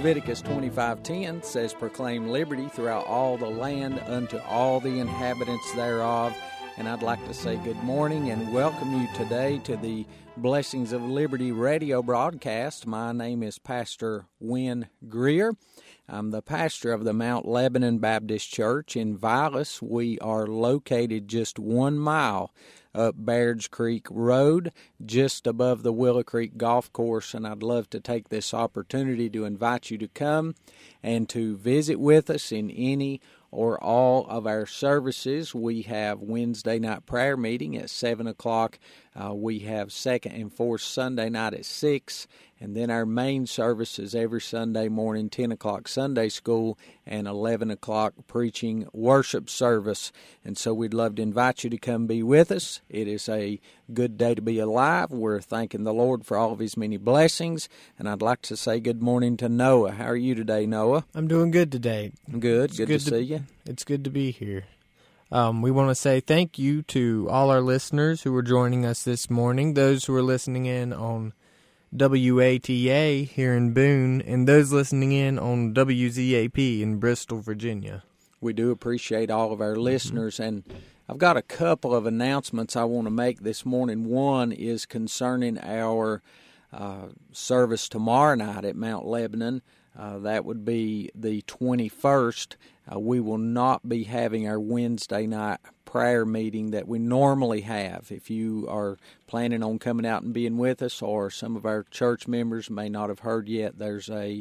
Leviticus 25:10 says, "Proclaim liberty throughout all the land unto all the inhabitants thereof." And I'd like to say good morning and welcome you today to the Blessings of Liberty radio broadcast. My name is Pastor Wynn Greer. I'm the pastor of the Mount Lebanon Baptist Church in Vilas. We are located just 1 mile up Baird's Creek Road, just above the Willow Creek Golf Course, and I'd love to take this opportunity to invite you to come and to visit with us in any or all of our services. We have Wednesday night prayer meeting at 7 o'clock. We have second and fourth Sunday night at 6. And then our main service is every Sunday morning, 10 o'clock Sunday school and 11 o'clock preaching worship service. And so we'd love to invite you to come be with us. It is a good day to be alive. We're thanking the Lord for all of His many blessings. And I'd like to say good morning to Noah. How are you today, Noah? I'm doing good today. Good. Good to see you. It's good to be here. We want to say thank you to all our listeners who are joining us this morning, those who are listening in on WATA here in Boone, and those listening in on WZAP in Bristol, Virginia. We do appreciate all of our listeners, and I've got a couple of announcements I want to make this morning. One is concerning our service tomorrow night at Mount Lebanon. That would be the 21st. We will not be having our Wednesday night prayer meeting that we normally have. If you are planning on coming out and being with us, or some of our church members may not have heard yet, there's a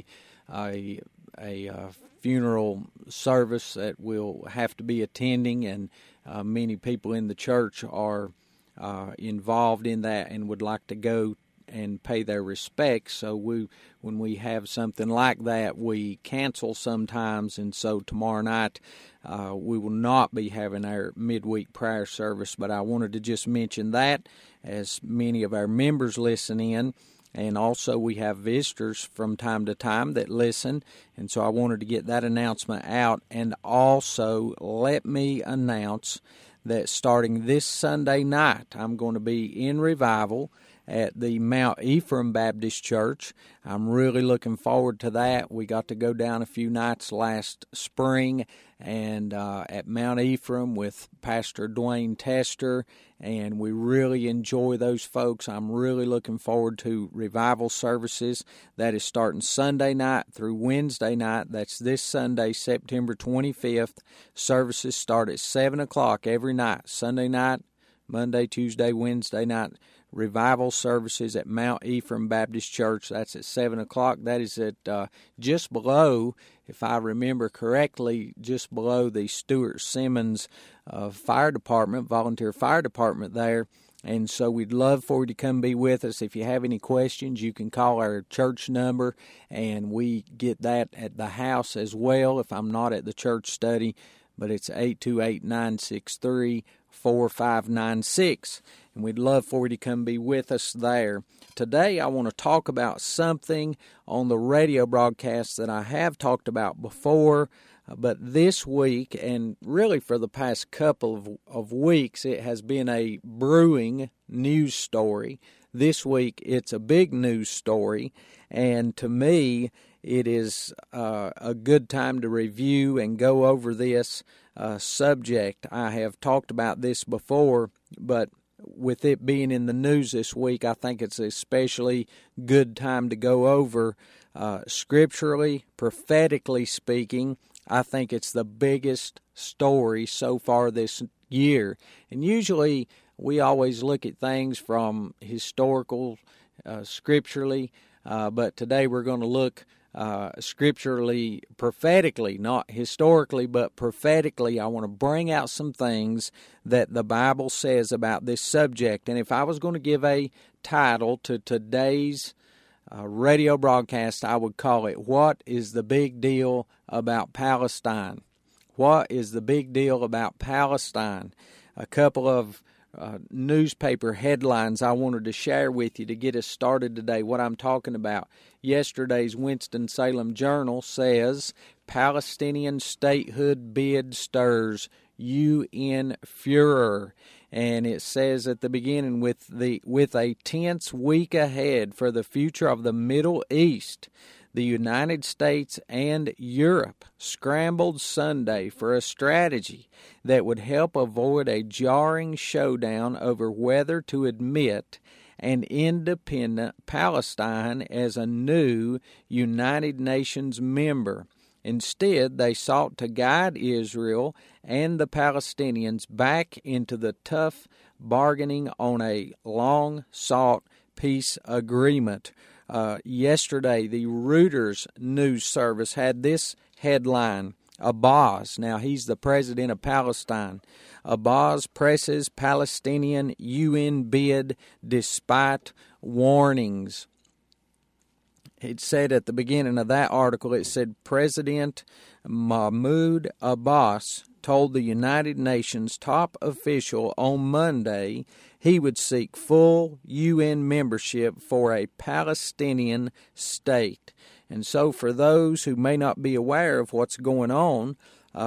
funeral service that we'll have to be attending, and many people in the church are involved in that and would like to go and pay their respects. So when we have something like that, we cancel sometimes, and so tomorrow night we will not be having our midweek prayer service. But I wanted to just mention that, as many of our members listen in, and also we have visitors from time to time that listen, and so I wanted to get that announcement out. And also let me announce that starting this Sunday night, I'm going to be in revival at the Mount Ephraim Baptist Church. I'm really looking forward to that. We got to go down a few nights last spring and at Mount Ephraim with Pastor Dwayne Tester, and we really enjoy those folks. I'm really looking forward to revival services. That is starting Sunday night through Wednesday night. That's this Sunday, September 25th. Services start at 7 o'clock every night. Sunday night, Monday, Tuesday, Wednesday night. Revival services at Mount Ephraim Baptist Church. That's at 7 o'clock. That is at just below, if I remember correctly, just below the Stuart Simmons Fire Department, volunteer fire department there. And so we'd love for you to come be with us. If you have any questions, you can call our church number, and we get that at the house as well if I'm not at the church study. But it's 828-963-4596. And we'd love for you to come be with us there. Today I want to talk about something on the radio broadcast that I have talked about before, but this week, and really for the past couple of weeks, it has been a brewing news story. This week it's a big news story, and to me it is a good time to review and go over this subject. I have talked about this before, but with it being in the news this week, I think it's an especially good time to go over scripturally, prophetically speaking. I think it's the biggest story so far this year. And usually we always look at things from historical, scripturally, but today we're going to look scripturally, prophetically, not historically, but prophetically. I want to bring out some things that the Bible says about this subject. And if I was going to give a title to today's radio broadcast, I would call it, "What is the Big Deal About Palestine?" What is the big deal about Palestine? A couple of newspaper headlines I wanted to share with you to get us started today, what I'm talking about. Yesterday's Winston-Salem Journal says, Palestinian statehood bid stirs UN furor. And it says at the beginning, with a tense week ahead for the future of the Middle East, the United States and Europe scrambled Sunday for a strategy that would help avoid a jarring showdown over whether to admit an independent Palestine as a new United Nations member. Instead, they sought to guide Israel and the Palestinians back into the tough bargaining on a long-sought peace agreement. Yesterday, the Reuters news service had this headline: Abbas, now he's the president of Palestine, Abbas presses Palestinian UN bid despite warnings. It said at the beginning of that article, it said President Mahmoud Abbas told the United Nations top official on Monday he would seek full UN membership for a Palestinian state. And so for those who may not be aware of what's going on,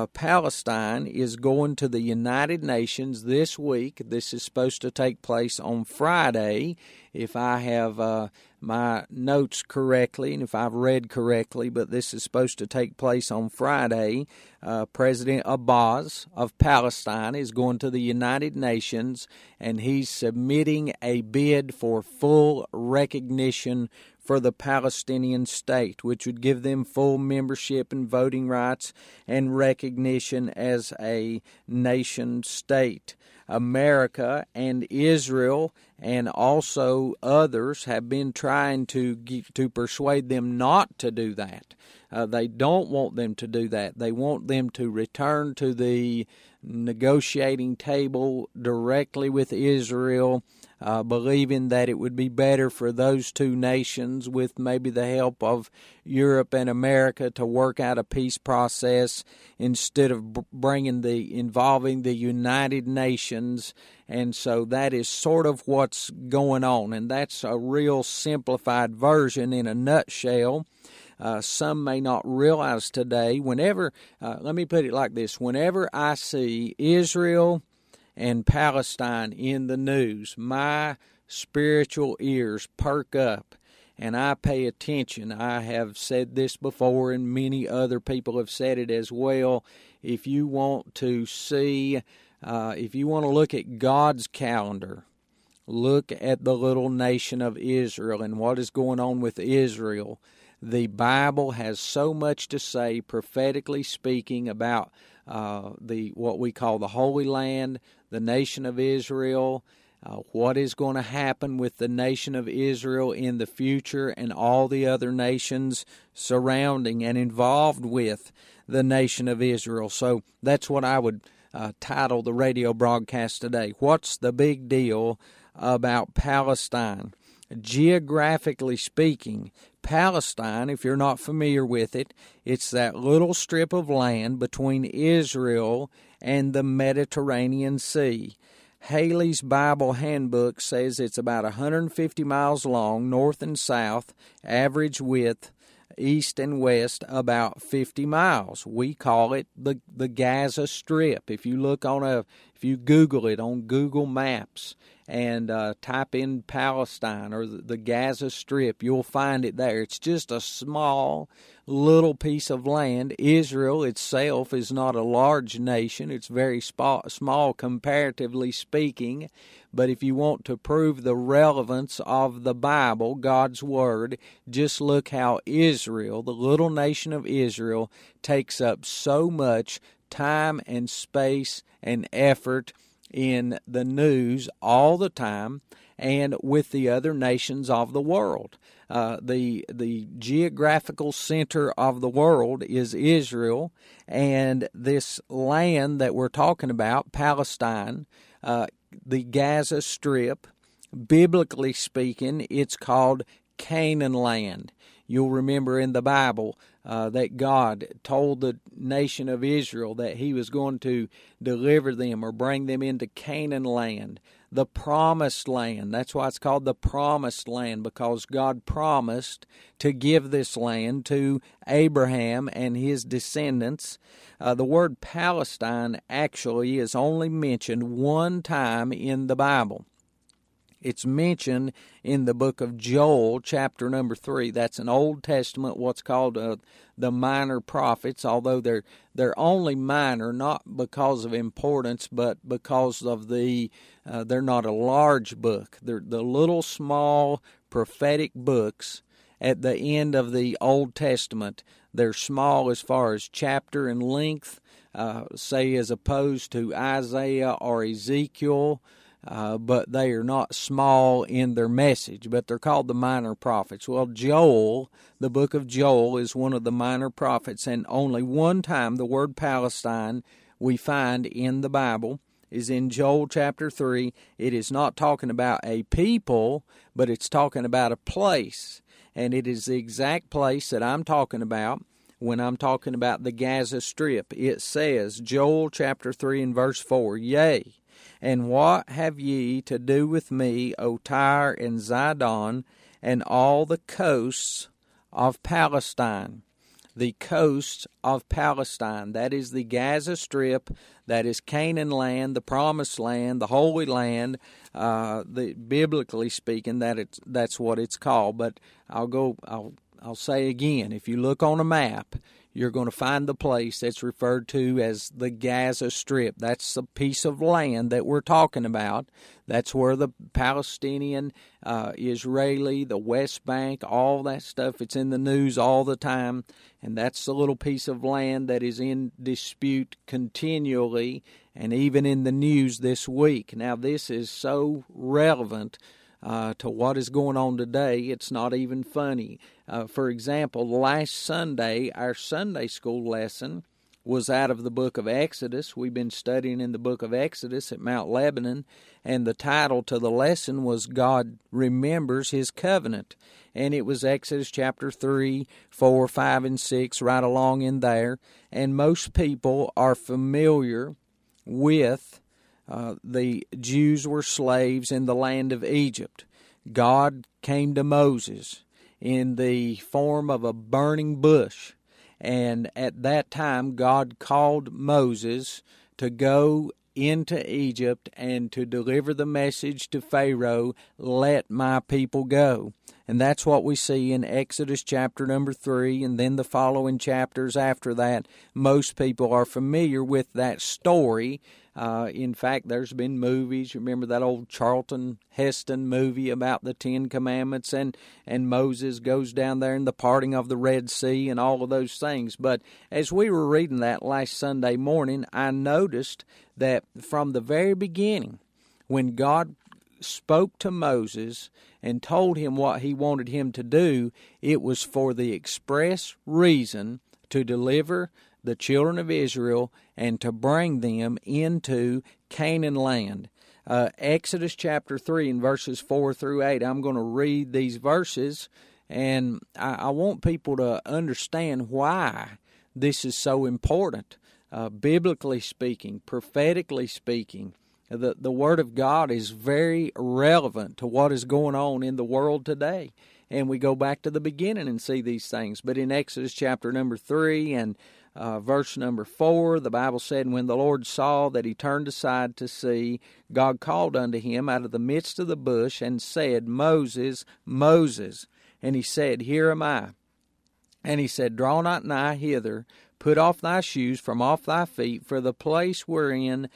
Palestine is going to the United Nations this week. This is supposed to take place on Friday, if I have my notes correctly and if I've read correctly, but this is supposed to take place on Friday. President Abbas of Palestine is going to the United Nations, and he's submitting a bid for full recognition for the Palestinian state, which would give them full membership and voting rights and recognition as a nation state. America and Israel and also others have been trying to persuade them not to do that. They don't want them to do that. They want them to return to the negotiating table directly with Israel, believing that it would be better for those two nations, with maybe the help of Europe and America, to work out a peace process instead of involving the United Nations. And so that is sort of what's going on, and that's a real simplified version in a nutshell. Some may not realize today, let me put it like this, whenever I see Israel and Palestine in the news, my spiritual ears perk up and I pay attention. I have said this before, and many other people have said it as well. If you want to see, if you want to look at God's calendar, look at the little nation of Israel and what is going on with Israel. The Bible has so much to say, prophetically speaking, about what we call the Holy Land, the nation of Israel, what is going to happen with the nation of Israel in the future, and all the other nations surrounding and involved with the nation of Israel. So that's what I would title the radio broadcast today. What's the big deal about Palestine? Geographically speaking, Palestine, if you're not familiar with it, it's that little strip of land between Israel and the Mediterranean Sea. Haley's Bible Handbook says it's about 150 miles long, north and south, average width, east and west, about 50 miles. We call it the Gaza Strip. If you Google it on Google Maps and type in Palestine or the Gaza Strip, you'll find it there. It's just a small little piece of land. Israel itself is not a large nation. It's very small comparatively speaking. But if you want to prove the relevance of the Bible, God's Word, just look how Israel, the little nation of Israel, takes up so much time and space and effort in the news all the time and with the other nations of the world. The geographical center of the world is Israel, and this land that we're talking about, Palestine, the Gaza Strip, biblically speaking, it's called Canaan land. You'll remember in the Bible that God told the nation of Israel that He was going to deliver them or bring them into Canaan land, the promised land. That's why it's called the promised land, because God promised to give this land to Abraham and his descendants. The word Palestine actually is only mentioned one time in the Bible. It's mentioned in the book of Joel, chapter number 3. That's an Old Testament, what's called the minor prophets, although they're only minor, not because of importance, but because of they're not a large book. They're the little small prophetic books at the end of the Old Testament. They're small as far as chapter and length, say as opposed to Isaiah or Ezekiel, but they are not small in their message, but they're called the minor prophets. Well, Joel, the book of Joel, is one of the minor prophets, and only one time the word Palestine we find in the Bible is in Joel chapter 3. It is not talking about a people, but it's talking about a place, and it is the exact place that I'm talking about when I'm talking about the Gaza Strip. It says, Joel chapter 3 and verse 4, Yea, and what have ye to do with me, O Tyre and Zidon, and all the coasts of Palestine? The coasts of Palestine. That is the Gaza Strip. That is Canaan land, the Promised Land, the Holy Land. Biblically speaking, that's what it's called. But I'll say again, if you look on a map, you're going to find the place that's referred to as the Gaza Strip. That's the piece of land that we're talking about. That's where the Palestinian, Israeli, the West Bank, all that stuff, it's in the news all the time. And that's the little piece of land that is in dispute continually and even in the news this week. Now, this is so relevant to what is going on today, it's not even funny. For example, last Sunday, our Sunday school lesson was out of the book of Exodus. We've been studying in the book of Exodus at Mount Lebanon, and the title to the lesson was God Remembers His Covenant. And it was Exodus chapter 3, 4, 5, and 6, right along in there. And most people are familiar with the Jews were slaves in the land of Egypt. God came to Moses in the form of a burning bush. And at that time, God called Moses to go into Egypt and to deliver the message to Pharaoh, let my people go. And that's what we see in Exodus chapter number 3, and then the following chapters after that. Most people are familiar with that story. In fact, there's been movies. Remember that old Charlton Heston movie about the Ten Commandments, and Moses goes down there in the parting of the Red Sea and all of those things. But as we were reading that last Sunday morning, I noticed that from the very beginning, when God spoke to Moses and told him what he wanted him to do, it was for the express reason to deliver the children of Israel and to bring them into Canaan land. Exodus chapter 3 and verses 4 through 8. I'm going to read these verses, and I want people to understand why this is so important. Biblically speaking, prophetically speaking, the Word of God is very relevant to what is going on in the world today. And we go back to the beginning and see these things. But in Exodus chapter number 3 and verse number 4, the Bible said, And when the Lord saw that he turned aside to see, God called unto him out of the midst of the bush and said, Moses, Moses. And he said, Here am I. And he said, Draw not nigh hither, put off thy shoes from off thy feet, for the place whereon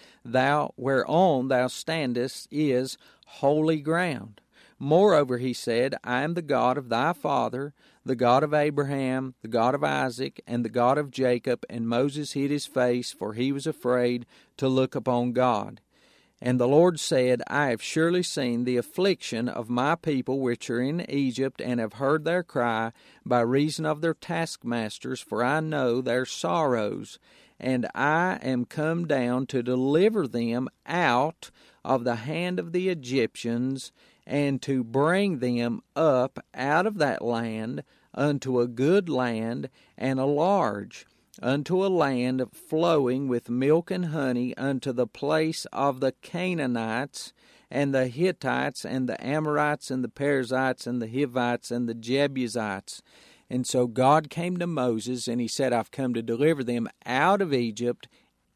thou standest is holy ground. Moreover, he said, I am the God of thy father, the God of Abraham, the God of Isaac, and the God of Jacob. And Moses hid his face, for he was afraid to look upon God. And the Lord said, I have surely seen the affliction of my people which are in Egypt, and have heard their cry by reason of their taskmasters, for I know their sorrows. And I am come down to deliver them out of the hand of the Egyptians, and to bring them up out of that land unto a good land and a large, unto a land flowing with milk and honey, unto the place of the Canaanites, and the Hittites, and the Amorites, and the Perizzites, and the Hivites, and the Jebusites. And so God came to Moses, and he said, I've come to deliver them out of Egypt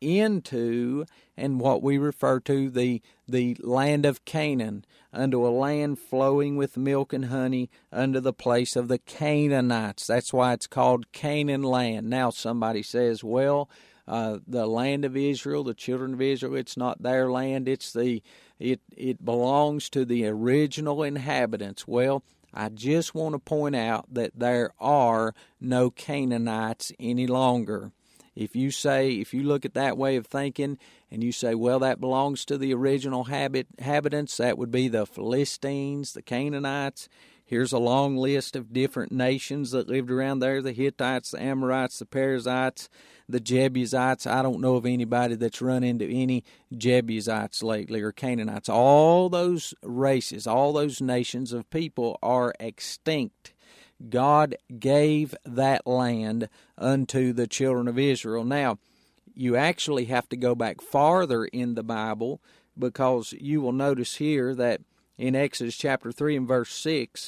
into, and what we refer to, the land of Canaan, unto a land flowing with milk and honey, unto the place of the Canaanites. That's why it's called Canaan land. Now somebody says, well, the land of Israel, the children of Israel, it's not their land. It belongs to the original inhabitants. Well, I just want to point out that there are no Canaanites any longer. If you look at that way of thinking, and you say, well, that belongs to the original inhabitants, that would be the Philistines, the Canaanites. Here's a long list of different nations that lived around there: the Hittites, the Amorites, the Perizzites, the Jebusites. I don't know of anybody that's run into any Jebusites lately, or Canaanites. All those races, all those nations of people are extinct. God gave that land unto the children of Israel. Now, you actually have to go back farther in the Bible, because you will notice here that in Exodus chapter 3 and verse 6,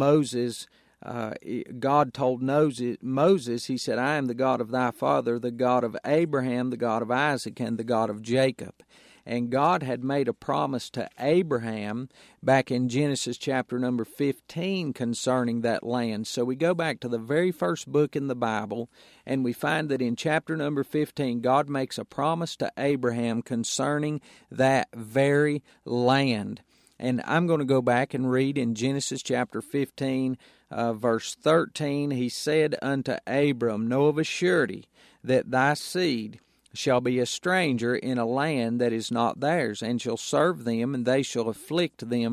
God told Moses, he said, I am the God of thy father, the God of Abraham, the God of Isaac, and the God of Jacob. And God had made a promise to Abraham back in Genesis chapter number 15 concerning that land. So we go back to the very first book in the Bible, and we find that in chapter number 15, God makes a promise to Abraham concerning that very land. And I'm going to go back and read in Genesis chapter 15, verse 13. He said unto Abram, Know of a surety that thy seed shall be a stranger in a land that is not theirs, and shall serve them, and they shall afflict them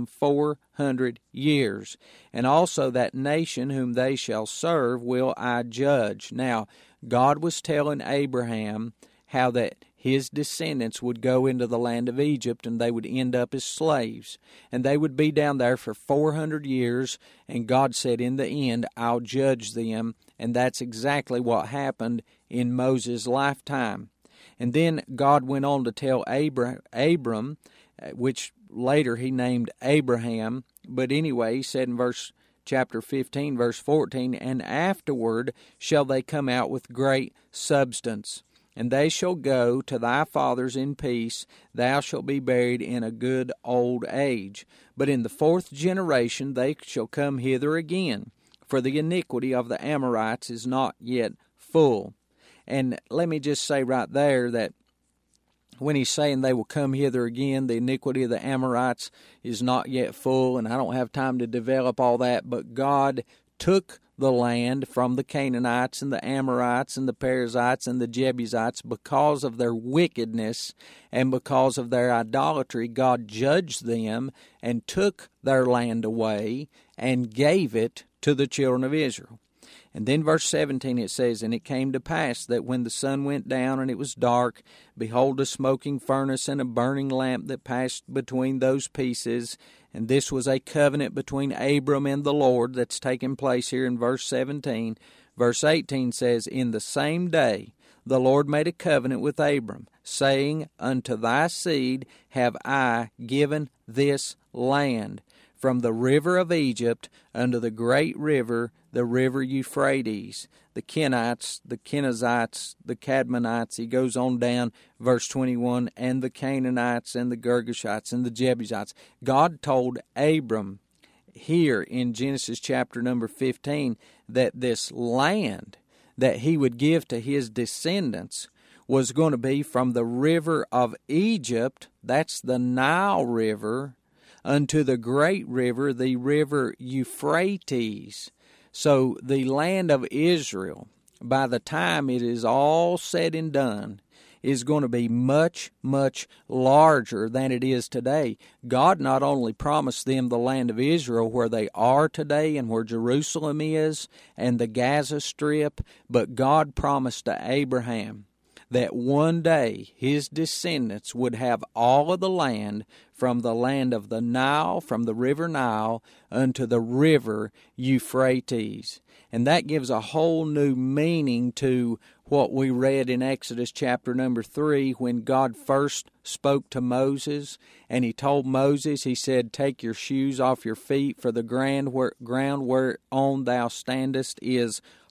400 years. And also that nation whom they shall serve will I judge. Now, God was telling Abraham how that his descendants would go into the land of Egypt, and they would end up as slaves. And they would be down there for 400 years, and God said, in the end, I'll judge them. And that's exactly what happened in Moses' lifetime. And then God went on to tell Abram, which later he named Abraham, but anyway, he said in chapter 15, verse 14, And afterward shall they come out with great substance. And they shall go to thy fathers in peace, thou shalt be buried in a good old age. But in the fourth generation they shall come hither again, for the iniquity of the Amorites is not yet full. And let me just say right there that when he's saying they will come hither again, the iniquity of the Amorites is not yet full, and I don't have time to develop all that, but God took the land from the Canaanites and the Amorites and the Perizzites and the Jebusites because of their wickedness and because of their idolatry. God judged them and took their land away and gave it to the children of Israel. And then verse 17 it says, And it came to pass that when the sun went down and it was dark, behold, a smoking furnace and a burning lamp that passed between those pieces. And this was a covenant between Abram and the Lord that's taking place here in verse 17. Verse 18 says, In the same day the Lord made a covenant with Abram, saying, Unto thy seed have I given this land, from the river of Egypt unto the great river, the river Euphrates, the Kenites, the Kenizzites, the Cadmonites. He goes on down, verse 21, and the Canaanites and the Girgashites and the Jebusites. God told Abram here in Genesis chapter number 15 that this land that he would give to his descendants was going to be from the river of Egypt, that's the Nile River, unto the great river, the river Euphrates. So the land of Israel, by the time it is all said and done, is going to be much, much larger than it is today. God not only promised them the land of Israel where they are today and where Jerusalem is and the Gaza Strip, but God promised to Abraham that one day his descendants would have all of the land from the land of the Nile, from the river Nile, unto the river Euphrates. And that gives a whole new meaning to what we read in Exodus chapter number 3 when God first spoke to Moses, and he told Moses, he said, Take your shoes off your feet, for the ground whereon thou standest is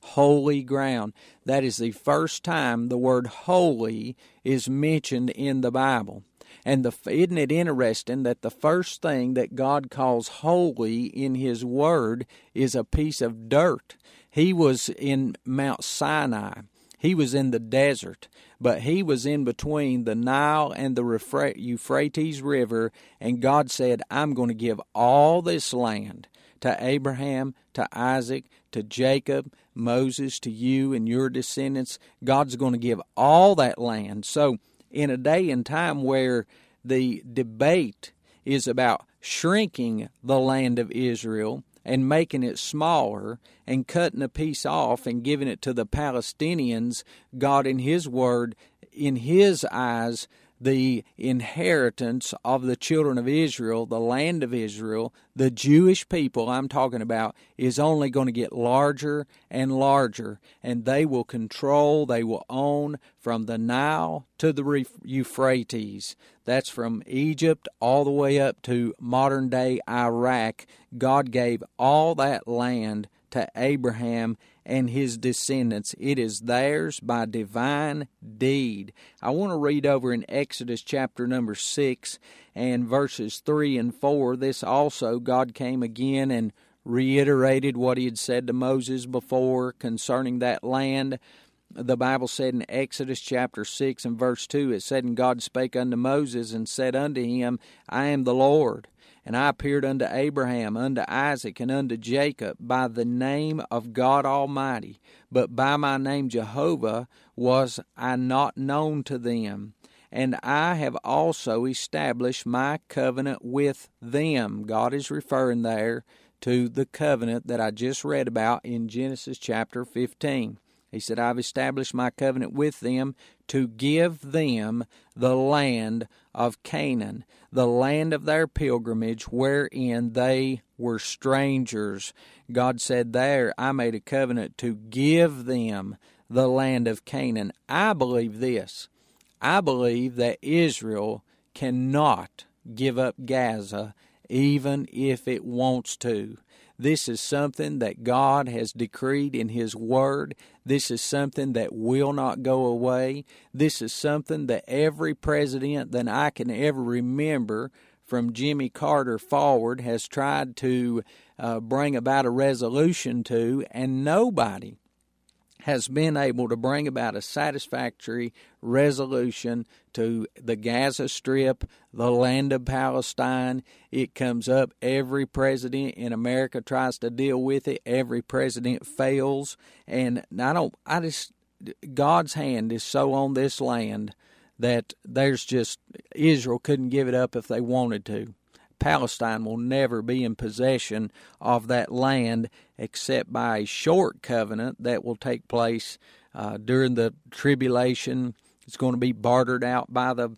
holy ground. That is the first time the word holy is mentioned in the Bible. And isn't it interesting that the first thing that God calls holy in His Word is a piece of dirt? He was in Mount Sinai. He was in the desert, but he was in between the Nile and the Euphrates River, and God said, I'm going to give all this land to Abraham, to Isaac, to Jacob, Moses, to you and your descendants. God's going to give all that land. So in a day and time where the debate is about shrinking the land of Israel and making it smaller and cutting a piece off and giving it to the Palestinians, God in His Word, in His eyes, the inheritance of the children of Israel, the land of Israel, the Jewish people I'm talking about, is only going to get larger and larger, and they will control, they will own from the Nile to the Euphrates. That's from Egypt all the way up to modern-day Iraq. God gave all that land to Abraham and his descendants. It is theirs by divine deed. I want to read over in Exodus chapter number 6 and verses 3 and 4. This also, God came again and reiterated what He had said to Moses before concerning that land. The Bible said in Exodus chapter 6 and verse 2, it said, And God spake unto Moses and said unto him, I am the Lord. And I appeared unto Abraham, unto Isaac, and unto Jacob by the name of God Almighty. But by my name Jehovah was I not known to them. And I have also established my covenant with them. God is referring there to the covenant that I just read about in Genesis chapter 15. He said, I've established my covenant with them to give them the land of Canaan, the land of their pilgrimage, wherein they were strangers. God said there, I made a covenant to give them the land of Canaan. I believe this. I believe that Israel cannot give up Gaza even if it wants to. This is something that God has decreed in His Word. This is something that will not go away. This is something that every president that I can ever remember from Jimmy Carter forward has tried to bring about a resolution to, and nobody has been able to bring about a satisfactory resolution to the Gaza Strip, the land of Palestine. It comes up. Every president in America tries to deal with it. Every president fails. And God's hand is so on this land that Israel couldn't give it up if they wanted to. Palestine will never be in possession of that land except by a short covenant that will take place during the tribulation. It's going to be bartered out by the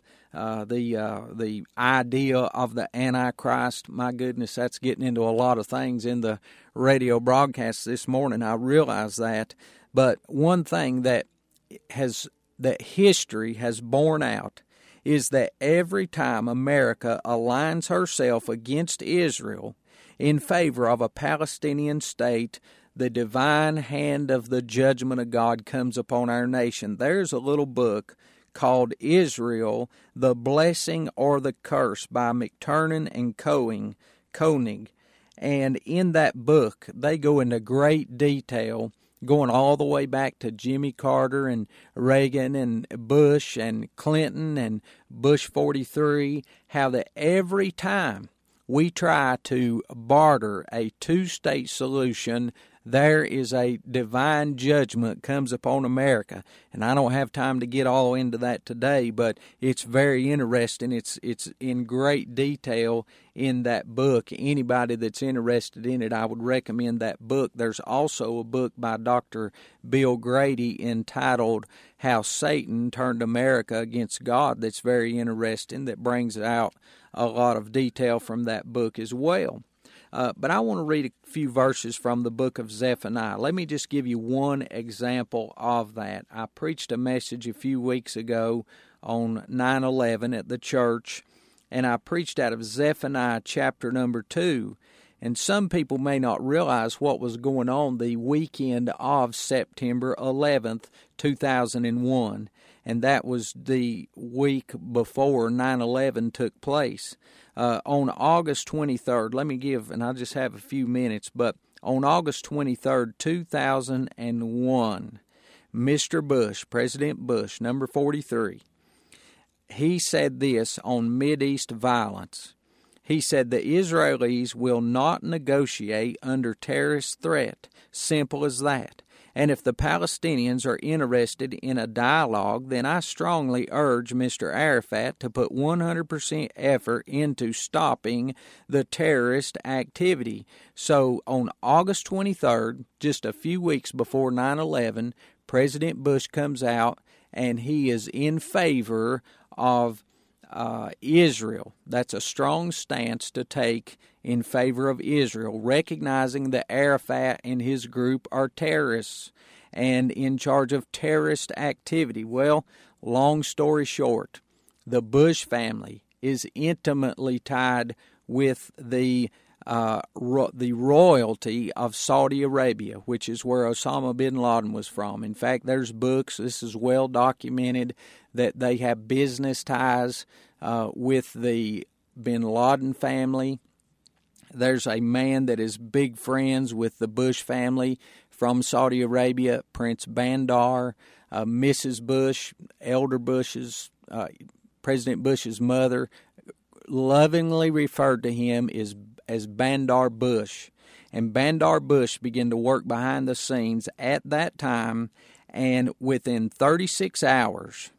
idea of the Antichrist. My goodness, that's getting into a lot of things in the radio broadcast this morning. I realize that, but one thing that history has borne out is that every time America aligns herself against Israel in favor of a Palestinian state, the divine hand of the judgment of God comes upon our nation. There's a little book called Israel, The Blessing or the Curse by McTernan and Koenig. And in that book, they go into great detail, going all the way back to Jimmy Carter and Reagan and Bush and Clinton and Bush 43, how that every time we try to barter a two-state solution, there is a divine judgment comes upon America. And I don't have time to get all into that today, but it's very interesting. It's in great detail in that book. Anybody that's interested in it, I would recommend that book. There's also a book by Dr. Bill Grady entitled How Satan Turned America Against God that's very interesting, that brings out a lot of detail from that book as well. But I want to read a few verses from the book of Zephaniah. Let me just give you one example of that. I preached a message a few weeks ago on 9/11 at the church, and I preached out of Zephaniah chapter number 2. And some people may not realize what was going on the weekend of September 11th, 2001. And that was the week before 9/11 took place. On August 23rd, let me give, and I just have a few minutes, but on August 23rd, 2001, Mr. Bush, President Bush, number 43, he said this on Mideast violence. He said, the Israelis will not negotiate under terrorist threat. Simple as that. And if the Palestinians are interested in a dialogue, then I strongly urge Mr. Arafat to put 100% effort into stopping the terrorist activity. So on August 23rd, just a few weeks before 9/11, President Bush comes out and he is in favor of Israel. That's a strong stance to take in favor of Israel, recognizing that Arafat and his group are terrorists and in charge of terrorist activity. Well, long story short, the Bush family is intimately tied with the royalty of Saudi Arabia, which is where Osama bin Laden was from. In fact, there's books, this is well documented, that they have business ties with the bin Laden family. There's a man that is big friends with the Bush family from Saudi Arabia, Prince Bandar. Mrs. Bush, Elder Bush's, President Bush's mother, lovingly referred to him as Bandar Bush. And Bandar Bush began to work behind the scenes at that time, and within 36 hours,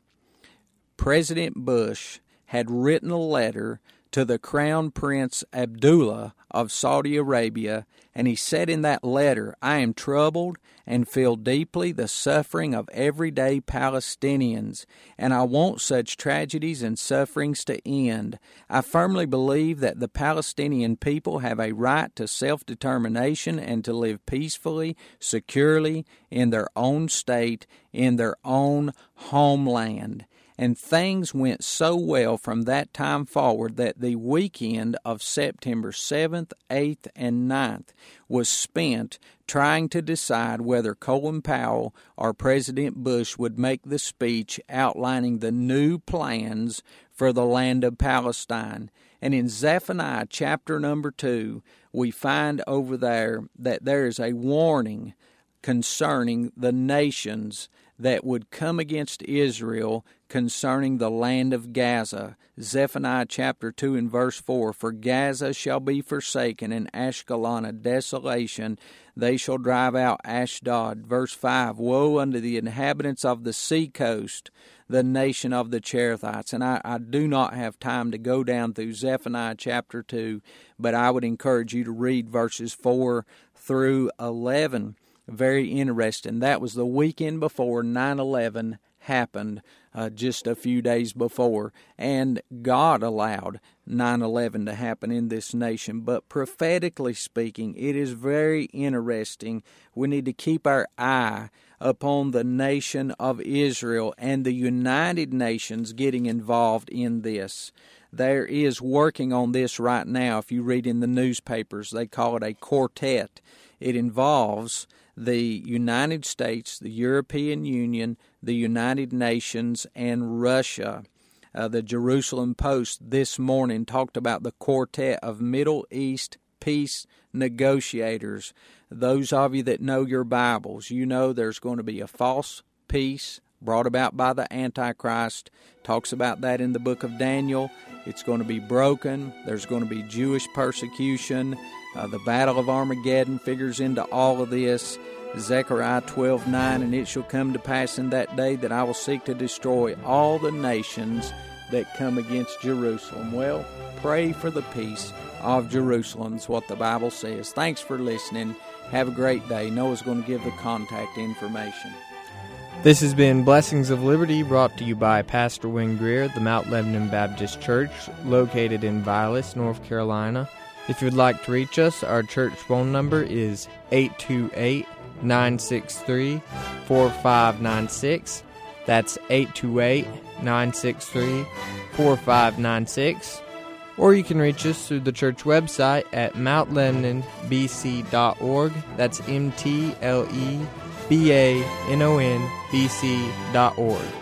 President Bush had written a letter to the Crown Prince Abdullah of Saudi Arabia, and he said in that letter, I am troubled and feel deeply the suffering of everyday Palestinians, and I want such tragedies and sufferings to end. I firmly believe that the Palestinian people have a right to self-determination and to live peacefully, securely, in their own state, in their own homeland. And things went so well from that time forward that the weekend of September 7th, 8th, and 9th was spent trying to decide whether Colin Powell or President Bush would make the speech outlining the new plans for the land of Palestine. And in Zephaniah chapter number 2, we find over there that there is a warning concerning the nations that would come against Israel concerning the land of Gaza. Zephaniah chapter 2 and verse 4, For Gaza shall be forsaken, and Ashkelon a desolation. They shall drive out Ashdod. Verse 5, Woe unto the inhabitants of the sea coast, the nation of the Cherethites. And I do not have time to go down through Zephaniah chapter 2, but I would encourage you to read verses 4 through 11. Very interesting. That was the weekend before 9/11 happened, just a few days before. And God allowed 9/11 to happen in this nation. But prophetically speaking, it is very interesting. We need to keep our eye upon the nation of Israel and the United Nations getting involved in this. There is working on this right now. If you read in the newspapers, they call it a quartet. It involves the United States, the European Union, the United Nations, and Russia. The Jerusalem Post this morning talked about the quartet of Middle East peace negotiators. Those of you that know your Bibles, you know there's going to be a false peace brought about by the Antichrist. Talks about that in the book of Daniel. It's going to be broken. There's going to be Jewish persecution. The Battle of Armageddon figures into all of this. Zechariah 12:9, And it shall come to pass in that day that I will seek to destroy all the nations that come against Jerusalem. Well, pray for the peace of Jerusalem. That's what the Bible says. Thanks for listening. Have a great day. Noah's going to give the contact information. This has been Blessings of Liberty, brought to you by Pastor Wayne Greer, the Mount Lebanon Baptist Church, located in Vilas, North Carolina. If you'd like to reach us, our church phone number is 828-963-4596. That's 828-963-4596. or you can reach us through the church website at mountlebanonbc.org. That's MTLEBANONBC.org.